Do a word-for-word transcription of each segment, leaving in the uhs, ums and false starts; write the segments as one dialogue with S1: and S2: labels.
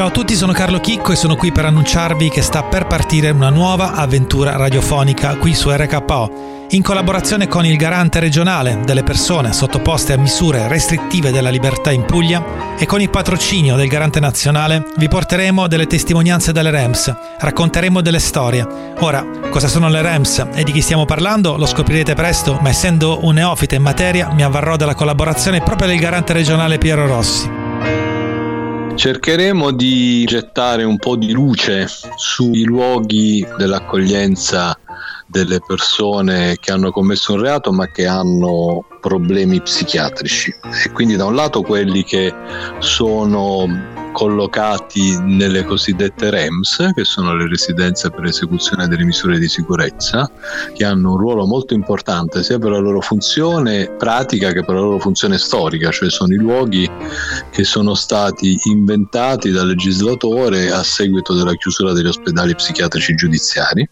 S1: Ciao a tutti, sono Carlo Chicco e sono qui per annunciarvi che sta per partire una nuova avventura radiofonica qui su R K O. In collaborazione con il garante regionale delle persone sottoposte a misure restrittive della libertà in Puglia e con il patrocinio del garante nazionale vi porteremo delle testimonianze delle R E M S, racconteremo delle storie. Ora, cosa sono le R E M S e di chi stiamo parlando lo scoprirete presto, ma essendo un neofita in materia mi avvarrò della collaborazione proprio del garante regionale Piero Rossi.
S2: Cercheremo di gettare un po' di luce sui luoghi dell'accoglienza delle persone che hanno commesso un reato ma che hanno problemi psichiatrici, e quindi da un lato quelli che sono collocati nelle cosiddette R E M S, che sono le residenze per esecuzione delle misure di sicurezza, che hanno un ruolo molto importante sia per la loro funzione pratica che per la loro funzione storica, cioè sono i luoghi che sono stati inventati dal legislatore a seguito della chiusura degli ospedali psichiatrici giudiziari.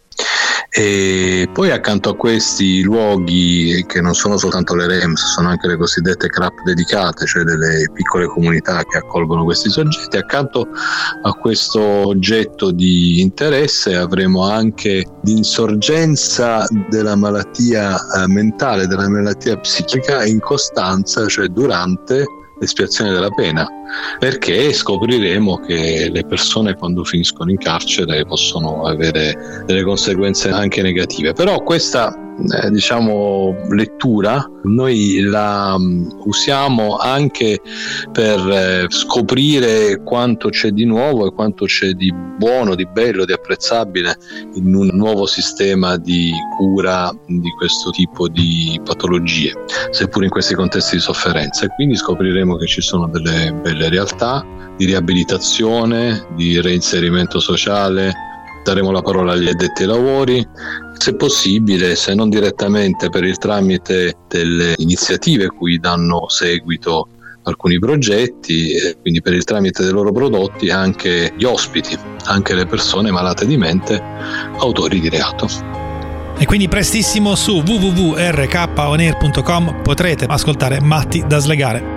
S2: E poi accanto a questi luoghi, che non sono soltanto le R E M S, sono anche le cosiddette C R A P dedicate, cioè delle piccole comunità che accolgono questi soggetti, accanto a questo oggetto di interesse avremo anche l'insorgenza della malattia mentale, della malattia psichica in costanza, cioè durante l'espiazione della pena, perché scopriremo che le persone quando finiscono in carcere possono avere delle conseguenze anche negative. Però questa eh, diciamo lettura noi la um, usiamo anche per eh, scoprire quanto c'è di nuovo e quanto c'è di buono, di bello, di apprezzabile in un nuovo sistema di cura di questo tipo di patologie, seppur in questi contesti di sofferenza. E quindi scopriremo che ci sono delle belle realtà di riabilitazione, di reinserimento sociale. Daremo la parola agli addetti ai lavori, se possibile, se non direttamente, per il tramite delle iniziative cui danno seguito alcuni progetti, e quindi per il tramite dei loro prodotti anche gli ospiti, anche le persone malate di mente, autori di reato.
S1: E quindi prestissimo su w w w punto r k o n air punto com potrete ascoltare Matti da slegare.